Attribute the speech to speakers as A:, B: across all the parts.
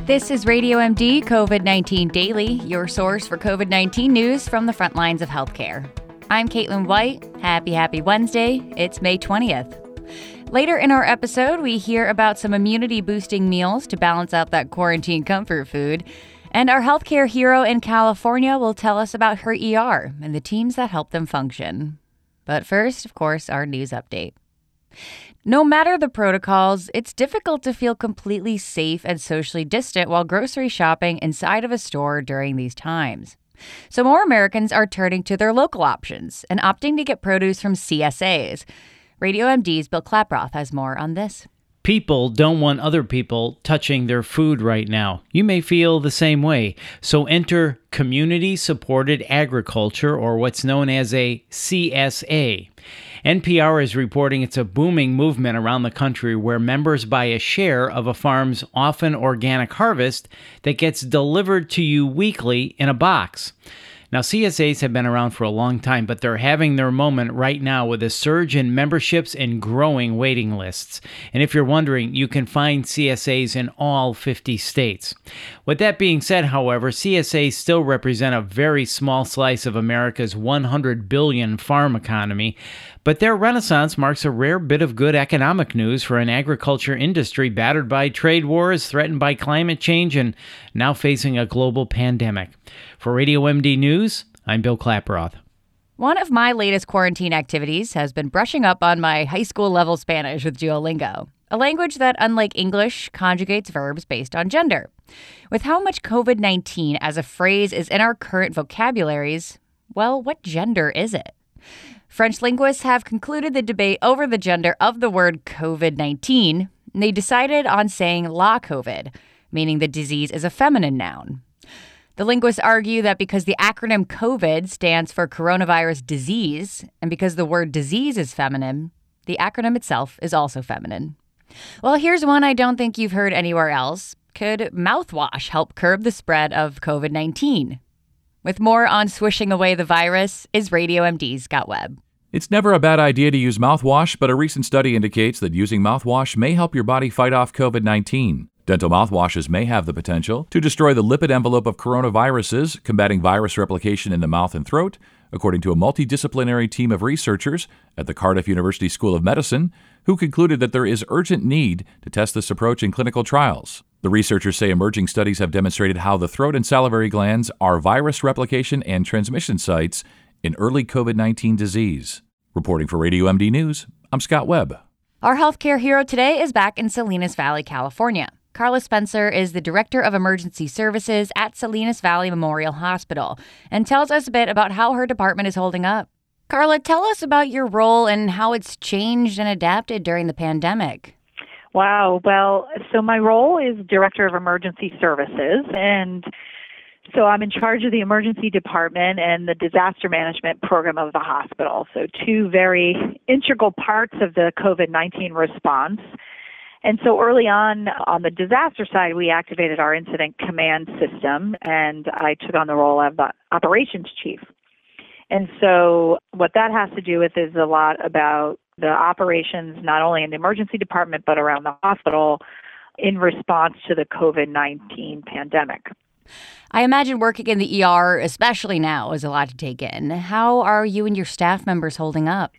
A: This is Radio MD COVID-19 Daily, your source for COVID-19 news from the front lines of healthcare. I'm Caitlin White. Happy Wednesday. It's May 20th. Later in our episode, we hear about some immunity-boosting meals to balance out that quarantine comfort food. And our healthcare hero in California will tell us about her ER and the teams that help them function. But first, of course, our news update. No matter the protocols, it's difficult to feel completely safe and socially distant while grocery shopping inside of a store during these times. So more Americans are turning to their local options and opting to get produce from CSAs. Radio MD's Bill Klaproth has more on this.
B: People don't want other people touching their food right now. You may feel the same way. So enter community-supported agriculture, or what's known as a CSA. NPR is reporting it's a booming movement around the country where members buy a share of a farm's often organic harvest that gets delivered to you weekly in a box. Now, CSAs have been around for a long time, but they're having their moment right now with a surge in memberships and growing waiting lists. And if you're wondering, you can find CSAs in all 50 states. With that being said, however, CSAs still represent a very small slice of America's 100 billion farm economy, but their renaissance marks a rare bit of good economic news for an agriculture industry battered by trade wars, threatened by climate change, and now facing a global pandemic. For Radio MD News, I'm Bill Klaproth.
A: One of my latest quarantine activities has been brushing up on my high school level Spanish with Duolingo, a language that, unlike English, conjugates verbs based on gender. With how much COVID-19 as a phrase is in our current vocabularies, well, what gender is it? French linguists have concluded the debate over the gender of the word COVID-19, and they decided on saying la COVID, meaning the disease is a feminine noun. The linguists argue that because the acronym COVID stands for coronavirus disease, and because the word disease is feminine, the acronym itself is also feminine. Well, here's one I don't think you've heard anywhere else. Could mouthwash help curb the spread of COVID-19? With more on swishing away the virus is Radio MD's Scott Webb.
C: It's never a bad idea to use mouthwash, but a recent study indicates that using mouthwash may help your body fight off COVID-19. Dental mouthwashes may have the potential to destroy the lipid envelope of coronaviruses, combating virus replication in the mouth and throat, according to a multidisciplinary team of researchers at the Cardiff University School of Medicine, who concluded that there is urgent need to test this approach in clinical trials. The researchers say emerging studies have demonstrated how the throat and salivary glands are virus replication and transmission sites in early COVID-19 disease. Reporting for Radio MD News, I'm Scott Webb.
A: Our healthcare hero today is back in Salinas Valley, California. Carla Spencer is the Director of Emergency Services at Salinas Valley Memorial Hospital and tells us a bit about how her department is holding up. Carla, tell us about your role and how it's changed and adapted during the pandemic.
D: Wow. Well, so my role is Director of Emergency Services, and so I'm in charge of the emergency department and the disaster management program of the hospital. So two very integral parts of the COVID-19 response. And so early on the disaster side, we activated our incident command system, and I took on the role of the operations chief. And so what that has to do with is a lot about the operations, not only in the emergency department, but around the hospital in response to the COVID-19 pandemic.
A: I imagine working in the ER, especially now, is a lot to take in. How are you and your staff members holding up?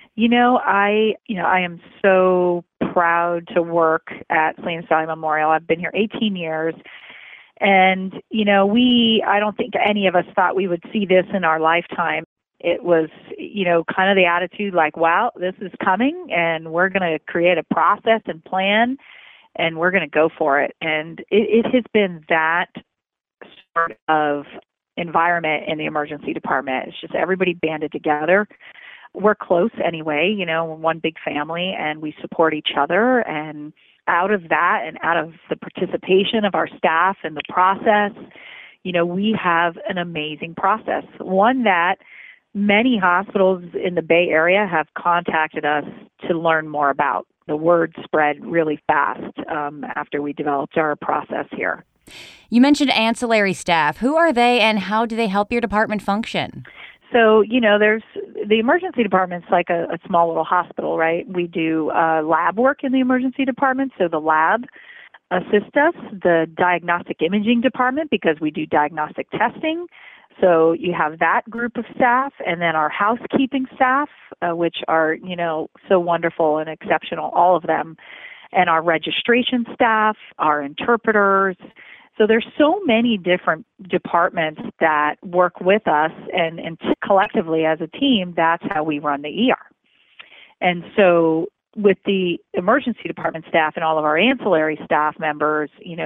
D: I am so proud to work at Salinas Valley Memorial. I've been here 18 years. And, I don't think any of us thought we would see this in our lifetime. It was, kind of the attitude like, wow, this is coming and we're going to create a process and plan and we're going to go for it. And it has been that sort of environment in the emergency department. It's just everybody banded together. We're close anyway, we're one big family and we support each other. And out of that and out of the participation of our staff and the process, we have an amazing process, one that many hospitals in the Bay Area have contacted us to learn more about. The word spread really fast after we developed our process here.
A: You mentioned ancillary staff. Who are they and how do they help your department function?
D: So, there's the emergency department's like a small little hospital, right? We do lab work in the emergency department. So the lab assist us, the diagnostic imaging department, because we do diagnostic testing. So you have that group of staff, and then our housekeeping staff, which are, so wonderful and exceptional, all of them, and our registration staff, our interpreters. So there's so many different departments that work with us, and collectively as a team, that's how we run the ER. And so with the emergency department staff and all of our ancillary staff members,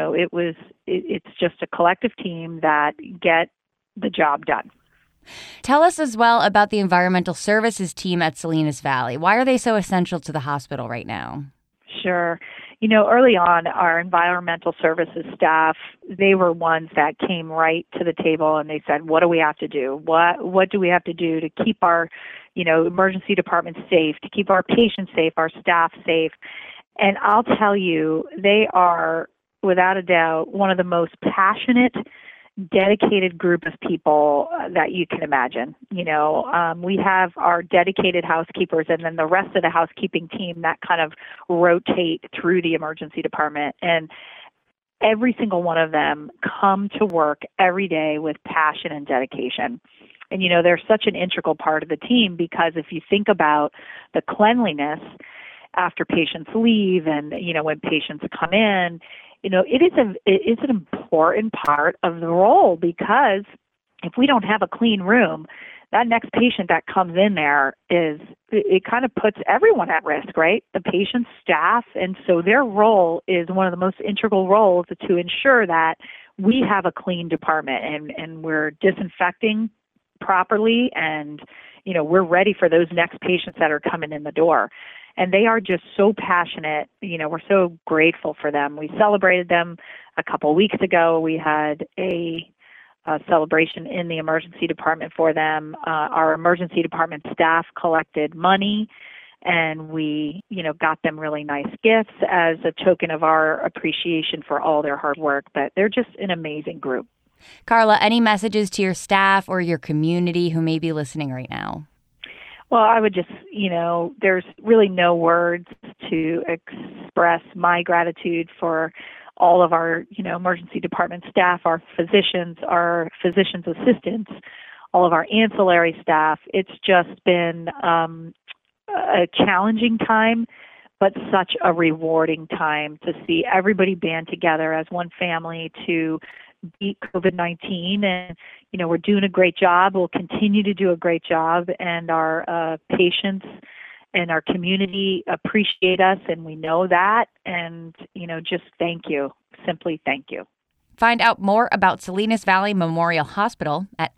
D: it's just a collective team that get the job done.
A: Tell us as well about the environmental services team at Salinas Valley. Why are they so essential to the hospital right now?
D: Sure. Early on, our environmental services staff, they were ones that came right to the table and they said, what do we have to do? What do we have to do to keep our, emergency department safe, to keep our patients safe, our staff safe? And I'll tell you, they are, without a doubt, one of the most passionate, dedicated group of people that you can imagine. We have our dedicated housekeepers, and then the rest of the housekeeping team that kind of rotate through the emergency department. And every single one of them come to work every day with passion and dedication. And, they're such an integral part of the team, because if you think about the cleanliness after patients leave and, when patients come in, it is an important part of the role, because if we don't have a clean room, that next patient that comes in there it kind of puts everyone at risk, right? The patient, staff, and so their role is one of the most integral roles to ensure that we have a clean department and we're disinfecting properly, and we're ready for those next patients that are coming in the door. And they are just so passionate. We're so grateful for them. We celebrated them a couple of weeks ago. We had a celebration in the emergency department for them. Our emergency department staff collected money, and we, got them really nice gifts as a token of our appreciation for all their hard work. But they're just an amazing group.
A: Carla, any messages to your staff or your community who may be listening right now?
D: Well, I would just, there's really no words to express my gratitude for all of our, emergency department staff, our physicians assistants, all of our ancillary staff. It's just been a challenging time, but such a rewarding time to see everybody band together as one family to beat COVID-19. And, we're doing a great job. We'll continue to do a great job. And our patients and our community appreciate us, and we know that. And, just thank you. Simply thank you.
A: Find out more about Salinas Valley Memorial Hospital at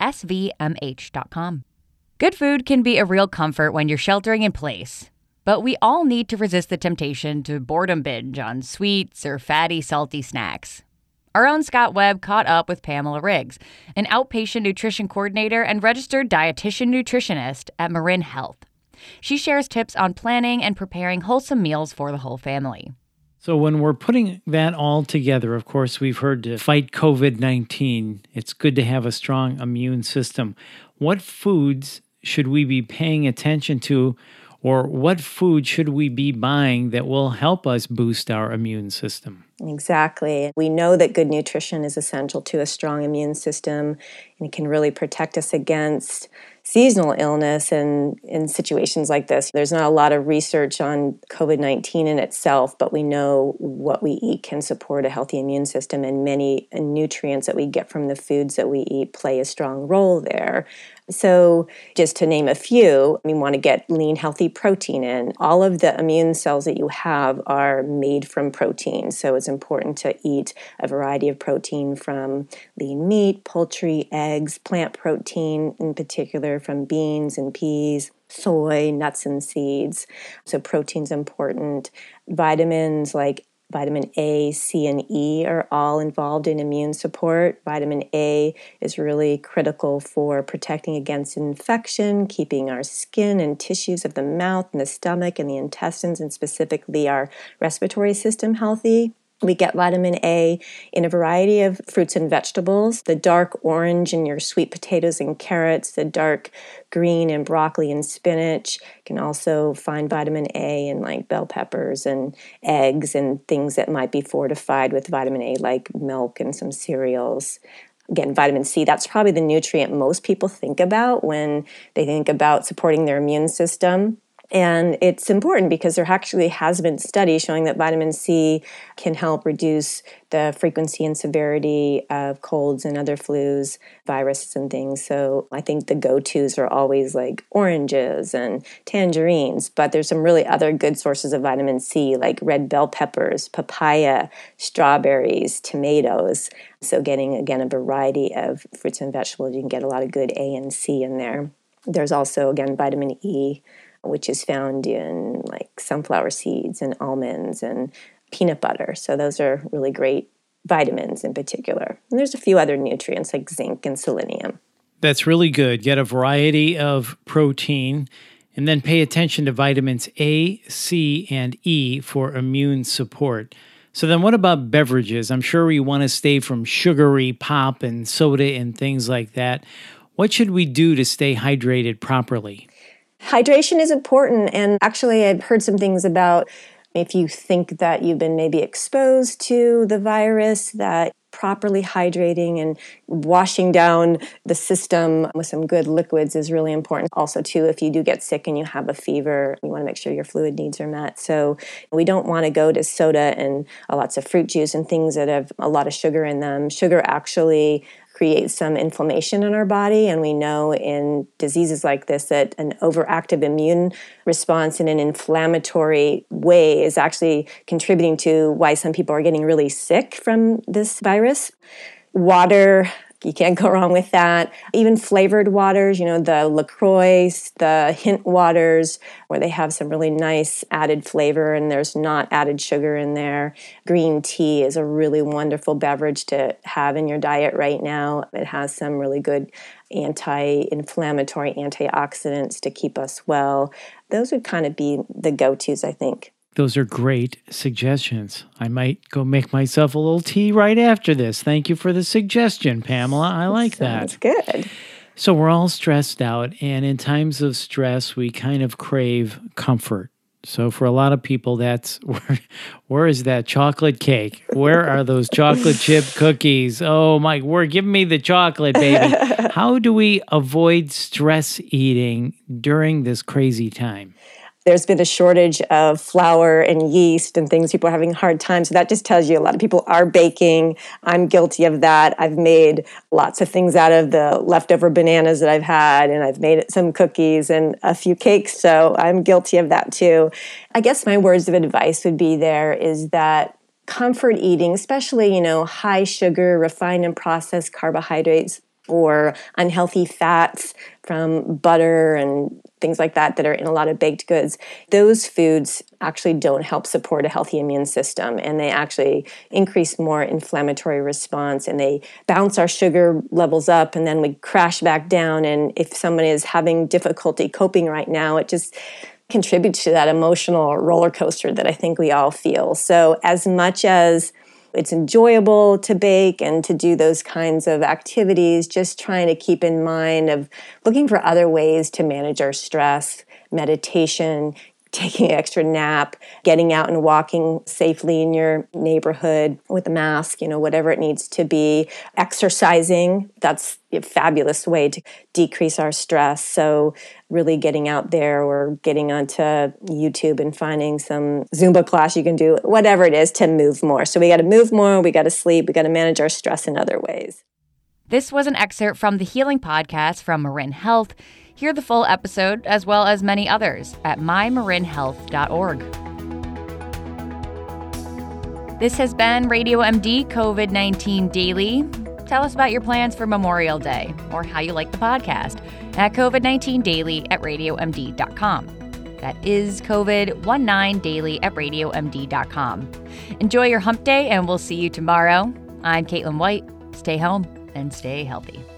A: svmh.com. Good food can be a real comfort when you're sheltering in place. But we all need to resist the temptation to boredom binge on sweets or fatty, salty snacks. Our own Scott Webb caught up with Pamela Riggs, an outpatient nutrition coordinator and registered dietitian nutritionist at Marin Health. She shares tips on planning and preparing wholesome meals for the whole family.
B: So when we're putting that all together, of course, we've heard to fight COVID-19, it's good to have a strong immune system. What foods should we be paying attention to, or what food should we be buying that will help us boost our immune system?
E: Exactly. We know that good nutrition is essential to a strong immune system, and it can really protect us against seasonal illness and in situations like this. There's not a lot of research on COVID-19 in itself, but we know what we eat can support a healthy immune system, and many nutrients that we get from the foods that we eat play a strong role there. So just to name a few, we want to get lean, healthy protein in. All of the immune cells that you have are made from protein. So it's important to eat a variety of protein from lean meat, poultry, eggs, plant protein, in particular from beans and peas, soy, nuts and seeds. So protein's important. Vitamins like vitamin A, C, and E are all involved in immune support. Vitamin A is really critical for protecting against infection, keeping our skin and tissues of the mouth and the stomach and the intestines and specifically our respiratory system healthy. We get vitamin A in a variety of fruits and vegetables. The dark orange in your sweet potatoes and carrots, the dark green in broccoli and spinach. You can also find vitamin A in like bell peppers and eggs and things that might be fortified with vitamin A, like milk and some cereals. Again, vitamin C, that's probably the nutrient most people think about when they think about supporting their immune system. And it's important because there actually has been studies showing that vitamin C can help reduce the frequency and severity of colds and other flus, viruses and things. So I think the go-tos are always like oranges and tangerines, but there's some really other good sources of vitamin C like red bell peppers, papaya, strawberries, tomatoes. So getting, again, a variety of fruits and vegetables, you can get a lot of good A and C in there. There's also, again, vitamin E, which is found in like sunflower seeds and almonds and peanut butter. So those are really great vitamins in particular. And there's a few other nutrients like zinc and selenium.
B: That's really good. Get a variety of protein and then pay attention to vitamins A, C, and E for immune support. So then what about beverages? I'm sure we want to stay from sugary pop and soda and things like that. What should we do to stay hydrated properly?
E: Hydration is important, and actually I've heard some things about if you think that you've been maybe exposed to the virus, that properly hydrating and washing down the system with some good liquids is really important. Also, too, if you do get sick and you have a fever, you want to make sure your fluid needs are met. So we don't want to go to soda and lots of fruit juice and things that have a lot of sugar in them. Sugar actually creates some inflammation in our body, and we know in diseases like this that an overactive immune response in an inflammatory way is actually contributing to why some people are getting really sick from this virus. Water, you can't go wrong with that. Even flavored waters, the LaCroix, the Hint waters, where they have some really nice added flavor and there's not added sugar in there. Green tea is a really wonderful beverage to have in your diet right now. It has some really good anti-inflammatory antioxidants to keep us well. Those would kind of be the go-tos, I think.
B: Those are great suggestions. I might go make myself a little tea right after this. Thank you for the suggestion, Pamela. I like that.
E: Sounds good.
B: So we're all stressed out, and in times of stress, we kind of crave comfort. So for a lot of people, that's where is that chocolate cake? Where are those chocolate chip cookies? Oh my, give me the chocolate, baby. How do we avoid stress eating during this crazy time?
E: There's been a shortage of flour and yeast and things. People are having a hard time. So that just tells you a lot of people are baking. I'm guilty of that. I've made lots of things out of the leftover bananas that I've had, and I've made some cookies and a few cakes. So I'm guilty of that too. I guess my words of advice would be there is that comfort eating, especially, high sugar, refined and processed carbohydrates, or unhealthy fats from butter and things like that are in a lot of baked goods, those foods actually don't help support a healthy immune system, and they actually increase more inflammatory response, and they bounce our sugar levels up, and then we crash back down. And if someone is having difficulty coping right now, it just contributes to that emotional roller coaster that I think we all feel. So as much as it's enjoyable to bake and to do those kinds of activities, just trying to keep in mind of looking for other ways to manage our stress, meditation, taking an extra nap, getting out and walking safely in your neighborhood with a mask, whatever it needs to be, exercising. That's a fabulous way to decrease our stress. So really getting out there or getting onto YouTube and finding some Zumba class you can do, whatever it is, to move more. So we got to move more, we got to sleep, we got to manage our stress in other ways.
A: This was an excerpt from the Healing Podcast from Marin Health. Hear the full episode, as well as many others, at mymarinhealth.org. This has been Radio MD COVID-19 Daily. Tell us about your plans for Memorial Day or how you like the podcast at COVID-19 Daily at radiomd.com. That is COVID-19 Daily at radiomd.com. Enjoy your hump day, and we'll see you tomorrow. I'm Caitlin White. Stay home and stay healthy.